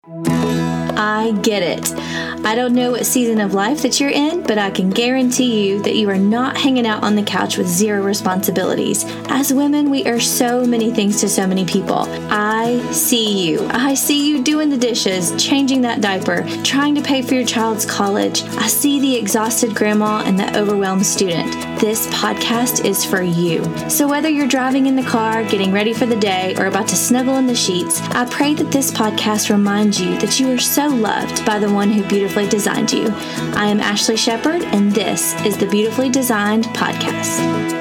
I get it. I don't know what season of life that you're in, but I can guarantee you that you are not hanging out on the couch with zero responsibilities. As women, we are so many things to so many people. I see you. I see you doing the dishes, changing that diaper, trying to pay for your child's college. I see the exhausted grandma and the overwhelmed student. This podcast is for you. So whether you're driving in the car, getting ready for the day, or about to snuggle in the sheets, I pray that this podcast reminds you that you are so loved by the one who beautifully designed you. I am Ashley Shepard, and this is the Beautifully Designed Podcast.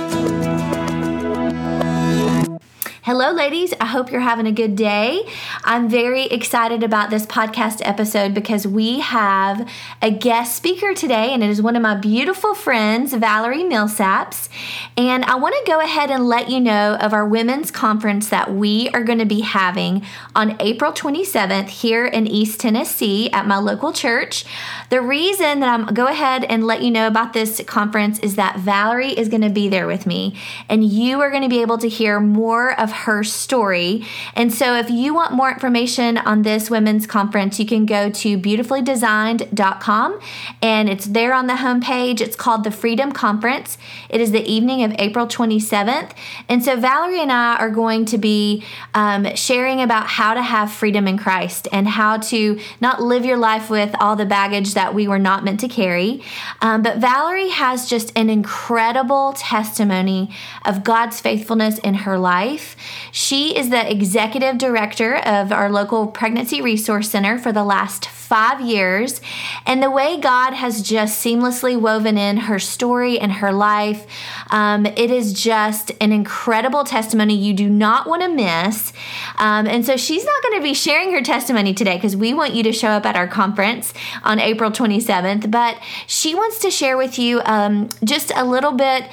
Hello, ladies. I hope you're having a good day. I'm very excited about this podcast episode because we have a guest speaker today, and it is one of my beautiful friends, Valerie Millsaps. And I want to go ahead and let you know of our women's conference that we are going to be having on April 27th here in East Tennessee at my local church. The reason that I'm go ahead and let you know about this conference is that Valerie is going to be there with me, and you are going to be able to hear more of her story. And so if you want more information on this women's conference, you can go to beautifully-designed.com, and it's there on the homepage. It's called the Freedom Conference. It is the evening of April 27th. And so Valerie and I are going to be sharing about how to have freedom in Christ and how to not live your life with all the baggage that we were not meant to carry. But Valerie has just an incredible testimony of God's faithfulness in her life. She is the executive director of our local pregnancy resource center for the last 5 years. And the way God has just seamlessly woven in her story and her life, it is just an incredible testimony you do not want to miss. And so she's not going to be sharing her testimony today because we want you to show up at our conference on April 27th. But she wants to share with you just a little bit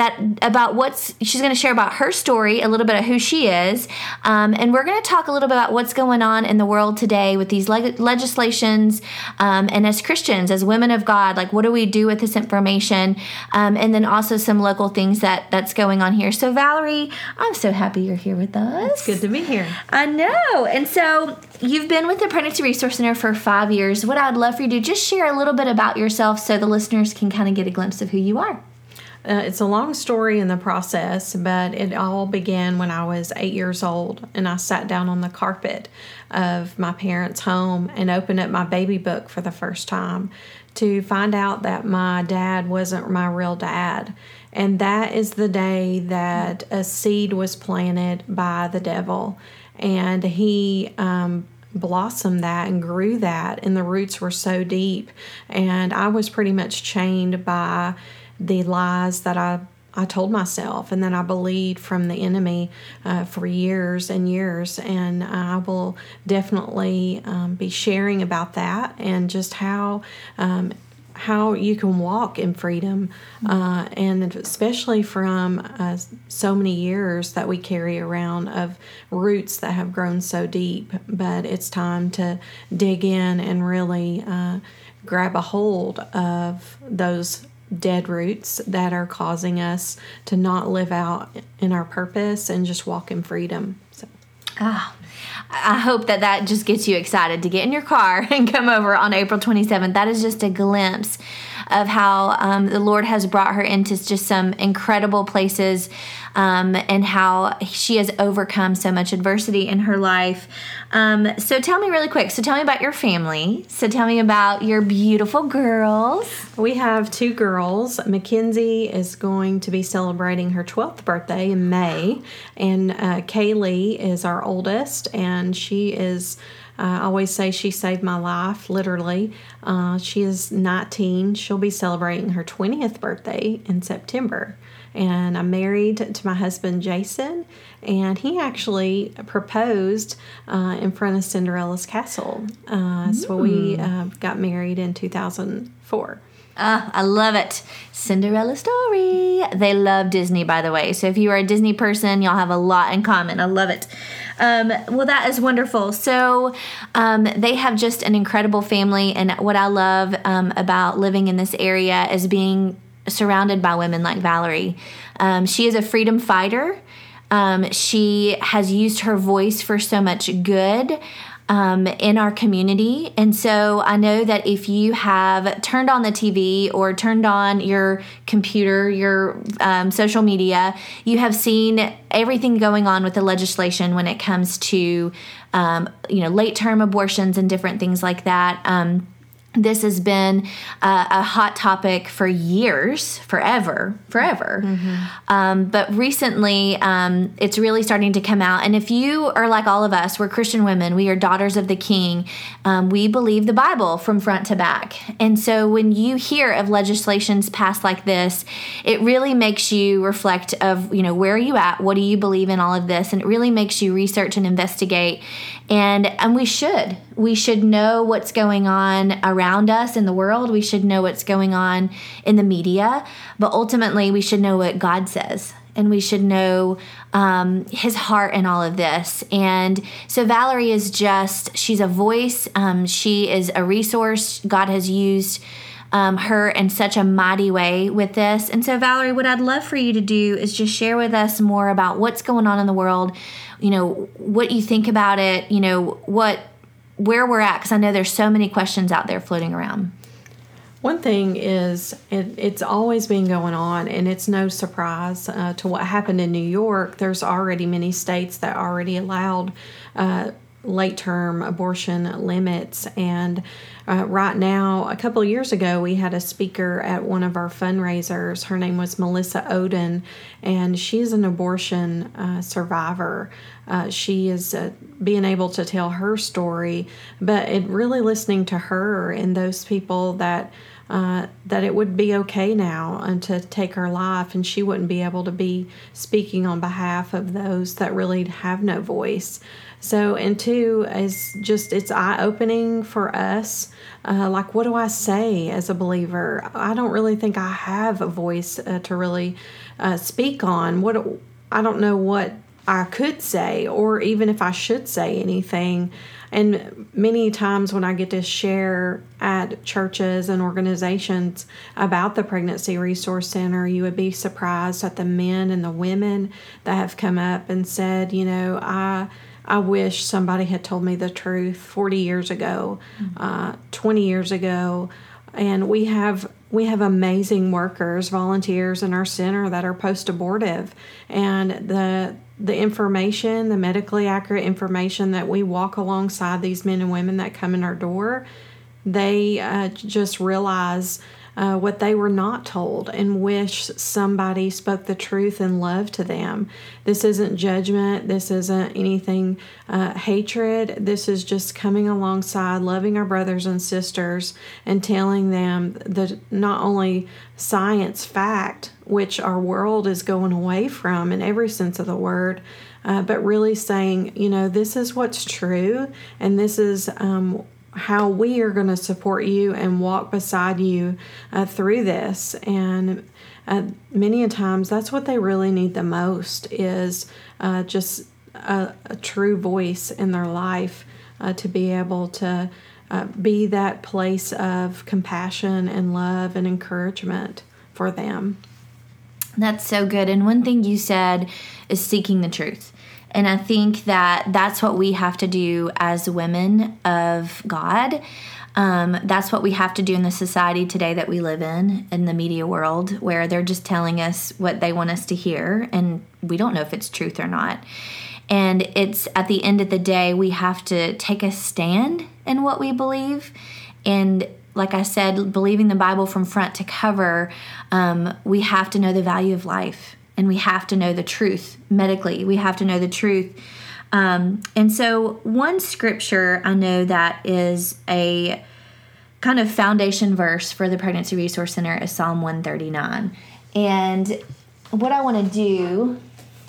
about she's going to share about her story, a little bit of who she is. And we're going to talk a little bit about what's going on in the world today with these legislations. And as Christians, as women of God, like what do we do with this information? And then also some local things that's going on here. So Valerie, I'm so happy you're here with us. It's good to be here. I know. And so you've been with the Pregnancy Resource Center for 5 years. What I'd love for you to do, just share a little bit about yourself so the listeners can kind of get a glimpse of who you are. It's a long story in the process, but it all began when I was 8 years old, and I sat down on the carpet of my parents' home and opened up my baby book for the first time to find out that my dad wasn't my real dad. And that is the day that a seed was planted by the devil, and he blossomed that and grew that, and the roots were so deep, and I was pretty much chained by the lies that I told myself and that I believed from the enemy for years and years. And I will definitely be sharing about that and just how you can walk in freedom, and especially from so many years that we carry around of roots that have grown so deep. But it's time to dig in and really grab a hold of those dead roots that are causing us to not live out in our purpose and just walk in freedom. So. I hope that just gets you excited to get in your car and come over on April 27th. That is just a glimpse of how the Lord has brought her into just some incredible places, and how she has overcome so much adversity in her life. So tell me really quick. So tell me about your family. So tell me about your beautiful girls. We have 2 girls. Mackenzie is going to be celebrating her 12th birthday in May, and Kaylee is our oldest, and she is I always say she saved my life, literally. She is 19. She'll be celebrating her 20th birthday in September. And I'm married to my husband, Jason, and he actually proposed in front of Cinderella's castle. So we got married in 2004. I love it. Cinderella story. They love Disney, by the way. So if you are a Disney person, y'all have a lot in common. I love it. Well, that is wonderful. So they have just an incredible family. And what I love about living in this area is being surrounded by women like Valerie. She is a freedom fighter. She has used her voice for so much good. in our community. And so I know that if you have turned on the TV or turned on your computer, your social media, you have seen everything going on with the legislation when it comes to, late-term abortions and different things like that. This has been a hot topic for years, forever. Mm-hmm. But recently, it's really starting to come out. And if you are like all of us, we're Christian women. We are daughters of the King. We believe the Bible from front to back. And so when you hear of legislations passed like this, it really makes you reflect of, where are you at? What do you believe in all of this? And it really makes you research and investigate. And we should know what's going on around us in the world. We should know what's going on in the media, but ultimately we should know what God says, and we should know His heart in all of this. And so Valerie is she's a voice. She is a resource. God has used her in such a mighty way with this. And so Valerie, what I'd love for you to do is just share with us more about what's going on in the world, what you think about it, where we're at, because I know there's so many questions out there floating around. One thing is, it's always been going on, and it's no surprise to what happened in New York. There's already many states that already allowed late-term abortion limits, and right now, a couple of years ago, we had a speaker at one of our fundraisers. Her name was Melissa Oden, and she's an abortion survivor. She is being able to tell her story, but really listening to her and those people that it would be okay now and to take her life, and she wouldn't be able to be speaking on behalf of those that really have no voice. So, and two, it's eye-opening for us. What do I say as a believer? I don't really think I have a voice to really speak on. I don't know what I could say, or even if I should say anything. And many times when I get to share at churches and organizations about the Pregnancy Resource Center, you would be surprised at the men and the women that have come up and said, I wish somebody had told me the truth 40 years ago, 20 years ago. And we have amazing workers, volunteers in our center that are post-abortive. And the information, the medically accurate information that we walk alongside these men and women that come in our door, they just realize what they were not told and wish somebody spoke the truth and love to them. This isn't judgment. This isn't anything hatred. This is just coming alongside, loving our brothers and sisters and telling them the not only science fact, which our world is going away from in every sense of the word, but really saying, this is what's true, and this is how we are going to support you and walk beside you through this. And many a times that's what they really need the most is just a true voice in their life to be able to be that place of compassion and love and encouragement for them. That's so good. And one thing you said is seeking the truth. And I think that that's what we have to do as women of God. That's what we have to do in the society today that we live in the media world, where they're just telling us what they want us to hear, and we don't know if it's truth or not. And it's at the end of the day, we have to take a stand in what we believe. And like I said, believing the Bible from front to cover, we have to know the value of life. And we have to know the truth medically. We have to know the truth. And so one scripture I know that is a kind of foundation verse for the Pregnancy Resource Center is Psalm 139. And what I want to do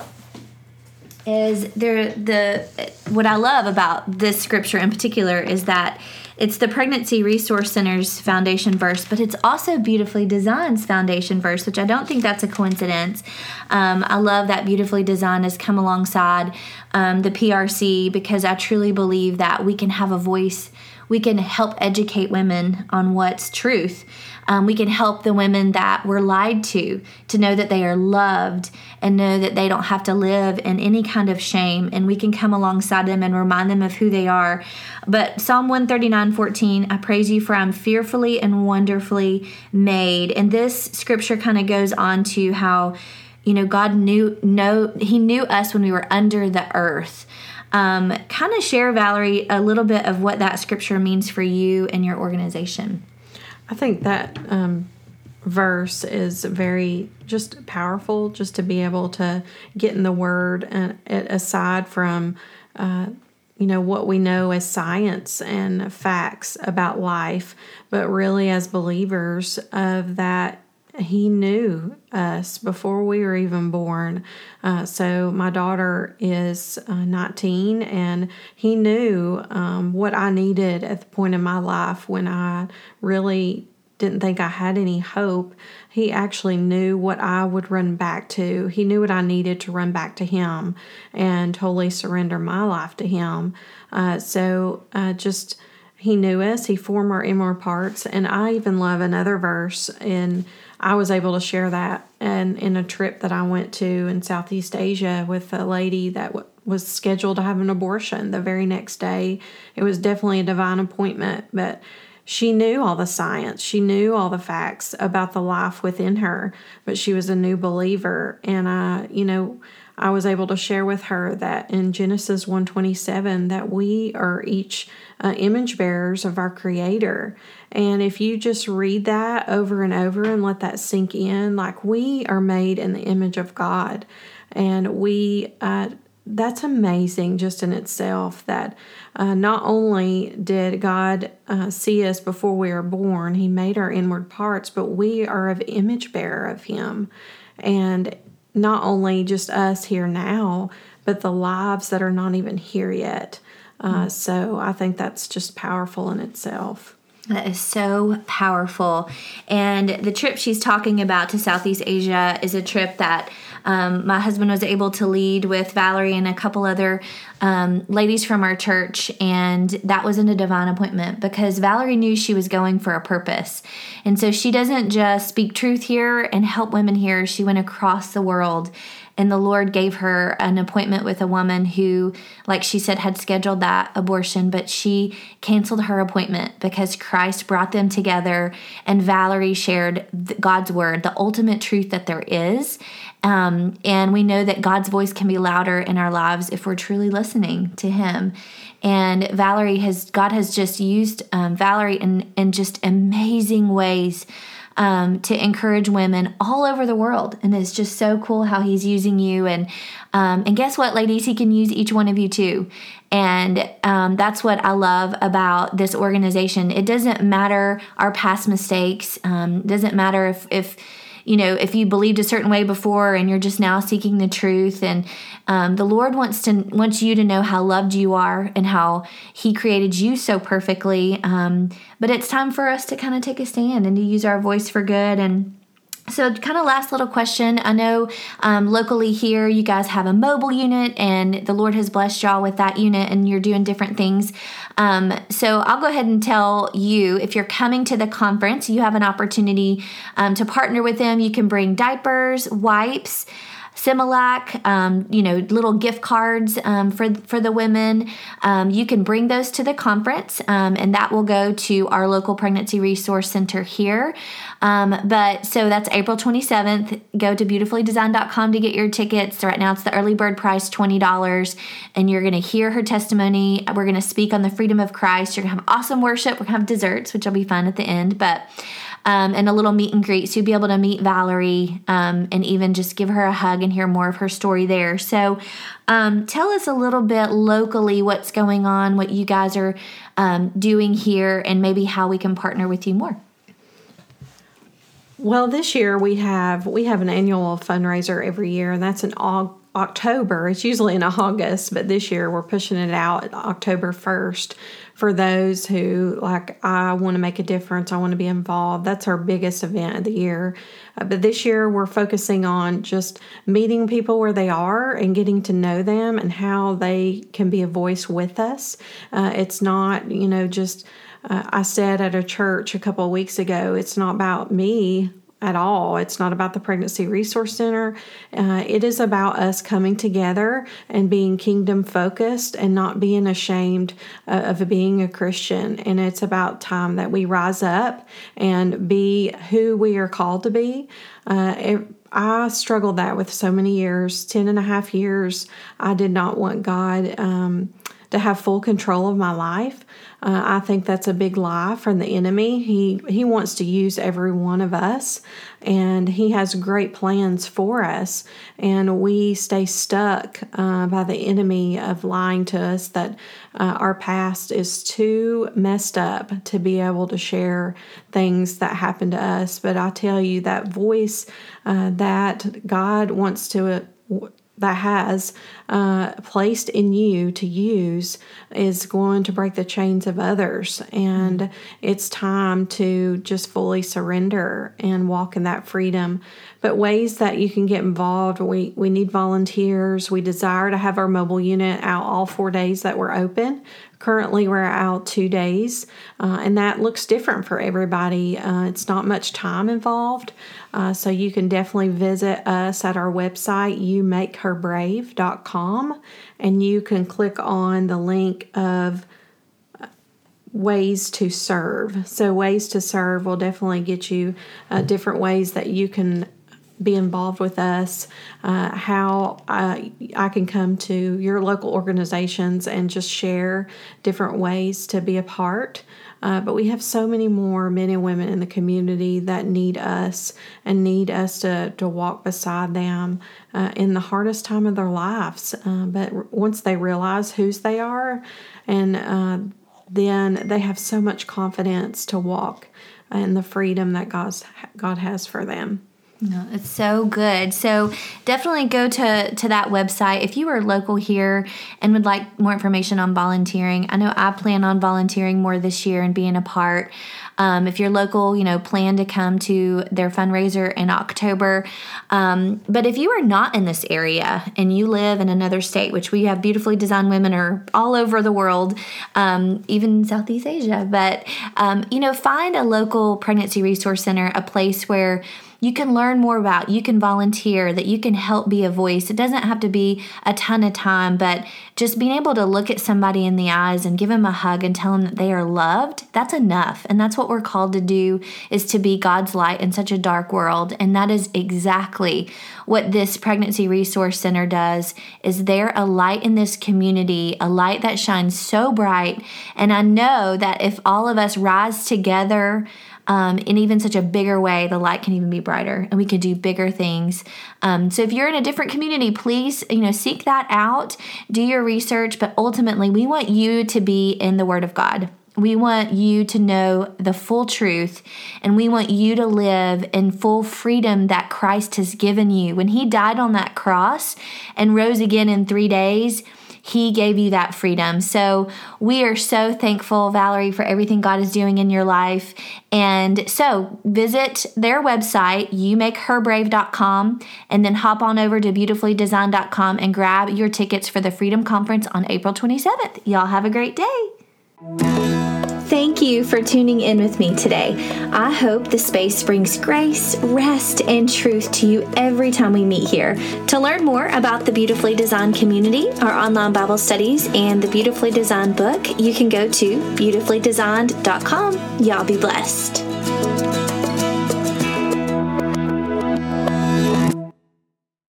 is what I love about this scripture in particular is that it's the Pregnancy Resource Center's foundation verse, but it's also Beautifully Designed's foundation verse, which I don't think that's a coincidence. I love that Beautifully Designed has come alongside the PRC, because I truly believe that we can have a voice. We can help educate women on what's truth. We can help the women that were lied to know that they are loved and know that they don't have to live in any kind of shame. And we can come alongside them and remind them of who they are. But Psalm 139:14, I praise you for I'm fearfully and wonderfully made. And this scripture kind of goes on to how, God He knew us when we were under the earth. Kind of share, Valerie, a little bit of what that scripture means for you and your organization. I think that verse is very just powerful, just to be able to get in the Word, and aside from what we know as science and facts about life, but really as believers of that. He knew us before we were even born. So my daughter is 19, and he knew what I needed at the point in my life when I really didn't think I had any hope. He actually knew what I would run back to. He knew what I needed to run back to him and totally surrender my life to him. He knew us. He formed our inward parts. And I even love another verse, and I was able to share that in a trip that I went to in Southeast Asia with a lady that was scheduled to have an abortion the very next day. It was definitely a divine appointment, but she knew all the science. She knew all the facts about the life within her, but she was a new believer. And I was able to share with her that in Genesis 1:27 that we are each image bearers of our Creator. And if you just read that over and over and let that sink in, like, we are made in the image of God. And that's amazing just in itself, that not only did God see us before we were born, He made our inward parts, but we are an image bearer of Him. And not only just us here now, but the lives that are not even here yet. So I think that's just powerful in itself. That is so powerful. And the trip she's talking about to Southeast Asia is a trip that my husband was able to lead with Valerie and a couple other ladies from our church. And that was in a divine appointment, because Valerie knew she was going for a purpose. And so she doesn't just speak truth here and help women here. She went across the world. And the Lord gave her an appointment with a woman who, like she said, had scheduled that abortion, but she canceled her appointment because Christ brought them together, and Valerie shared God's word, the ultimate truth that there is. And we know that God's voice can be louder in our lives if we're truly listening to Him. And God has just used Valerie in just amazing ways to encourage women all over the world. And it's just so cool how He's using you. And guess what, ladies? He can use each one of you too. And that's what I love about this organization. It doesn't matter our past mistakes. It doesn't matter if you believed a certain way before and you're just now seeking the truth. And the Lord wants you to know how loved you are and how He created you so perfectly. But it's time for us to kind of take a stand and to use our voice for good. And so kind of last little question. I know locally here you guys have a mobile unit, and the Lord has blessed y'all with that unit, and you're doing different things. So I'll go ahead and tell you, if you're coming to the conference, you have an opportunity to partner with them. You can bring diapers, wipes, Similac, little gift cards for the women. You can bring those to the conference, and that will go to our local pregnancy resource center here. So that's April 27th. Go to beautifullydesign.com to get your tickets. Right now it's the early bird price, $20, and you're going to hear her testimony. We're going to speak on the freedom of Christ. You're going to have awesome worship. We're going to have desserts, which will be fun at the end, and a little meet and greet. So you'll be able to meet Valerie and even just give her a hug and hear more of her story there. So tell us a little bit locally what's going on, what you guys are doing here, and maybe how we can partner with you more. Well, this year we have an annual fundraiser every year, and that's in October. It's usually in August, but this year we're pushing it out October 1st for those who, like, I want to make a difference. I want to be involved. That's our biggest event of the year. But this year we're focusing on just meeting people where they are and getting to know them and how they can be a voice with us. It's not, just, I said at a church a couple of weeks ago, it's not about me at all. It's not about the Pregnancy Resource Center. It is about us coming together and being kingdom focused and not being ashamed of being a Christian. And it's about time that we rise up and be who we are called to be. I struggled that with so many years, 10 and a half years. I did not want God to have full control of my life. I think that's a big lie from the enemy. He wants to use every one of us, and he has great plans for us. And we stay stuck by the enemy of lying to us that our past is too messed up to be able to share things that happened to us. But I tell you, that voice that God wants to that has placed in you to use is going to break the chains of others. And it's time to just fully surrender and walk in that freedom. But ways that you can get involved, we need volunteers. We desire to have our mobile unit out all 4 days that we're open. Currently, we're out 2 days, and that looks different for everybody. It's not much time involved, so you can definitely visit us at our website, youmakeherbrave.com, and you can click on the link of ways to serve. So ways to serve will definitely get you different ways that you can be involved with us, how I can come to your local organizations and just share different ways to be a part. But we have so many more men and women in the community that need us and need us to walk beside them in the hardest time of their lives. But once they realize whose they are, and then they have so much confidence to walk in the freedom that God has for them. No, it's so good. So definitely go to that website. If you are local here and would like more information on volunteering, I know I plan on volunteering more this year and being a part. If you're local, plan to come to their fundraiser in October. But if you are not in this area and you live in another state, which we have beautifully designed women are all over the world, even Southeast Asia, but, find a local pregnancy resource center, a place where you can learn more about, you can volunteer, that you can help be a voice. It doesn't have to be a ton of time, but just being able to look at somebody in the eyes and give them a hug and tell them that they are loved, that's enough. And that's what we're called to do, is to be God's light in such a dark world. And that is exactly what this Pregnancy Resource Center does, is they're a light in this community, a light that shines so bright. And I know that if all of us rise together, in even such a bigger way, the light can even be brighter and we could do bigger things. So if you're in a different community, please, seek that out, do your research, but ultimately we want you to be in the Word of God. We want you to know the full truth, and we want you to live in full freedom that Christ has given you. When He died on that cross and rose again in 3 days, He gave you that freedom. So we are so thankful, Valerie, for everything God is doing in your life. And so visit their website, youmakeherbrave.com, and then hop on over to beautifullydesign.com and grab your tickets for the Freedom Conference on April 27th. Y'all have a great day. Thank you for tuning in with me today. I hope the space brings grace, rest, and truth to you every time we meet here. To learn more about the Beautifully Designed community, our online Bible studies, and the Beautifully Designed book, you can go to beautifullydesigned.com. Y'all be blessed.